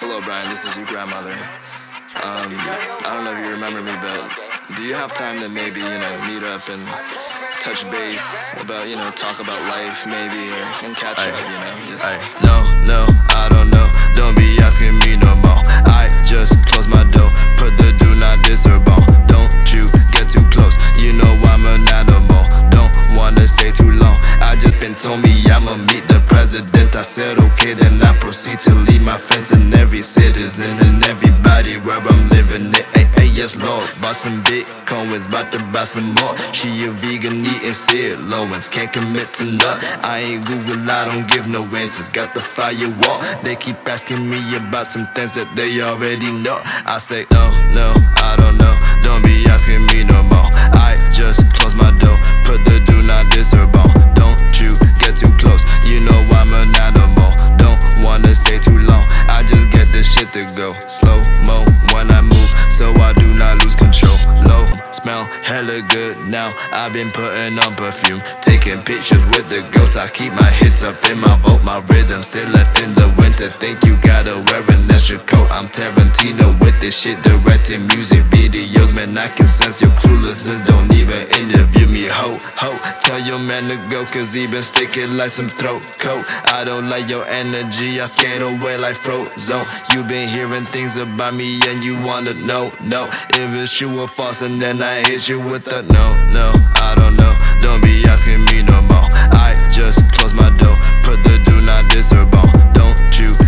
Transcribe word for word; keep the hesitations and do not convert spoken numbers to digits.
Hello, Brian. This is your grandmother. Um, I don't know if you remember me, but do you have time to maybe, you know, meet up and touch base about, you know, talk about life maybe, or and catch Ay, up, you know? Just ay, no, no, I don't know. Don't be asking me no more. I just close my door, put the do not disturb on. Don't you get too close, you know I'm an animal. Don't wanna stay too long. I just been told me I'ma meet the president. I said okay, then I proceed to leave my friends and every citizen and everybody where I'm living it. Ay, ay, yes, Lord. Bought some Bitcoins, bout to buy some more. She a vegan eating sirloins, can't commit to none. I ain't Google, I don't give no answers. Got the firewall. They keep asking me about some things that they already know. I say no, no, I don't know. Don't be asking me no more. I just close my door, put the do not disturb on. Don't you get too close, you know I'm an animal. Don't wanna stay too long, I just get this shit to go slow mo when I move, so I do not lose control. Low, smell hella good now. I've been putting on perfume, taking pictures with the ghosts. I keep my hits up in my vault, my rhythm still left in the winter. Think you gotta wear an extra coat. I'm Tarantino with this shit, directing music videos. Man, I can sense your cluelessness. Don't even interview me, ho, ho. Tell your man to go, cause he been sticking like some throat coat. I don't like your energy, I skate away like Frozone. You been hearing things about me and you wanna know, no, if it's true or false, and then I hit you with the no, no, I don't know. Don't be asking me no more. I just close my door, put the do not disturb on. Don't you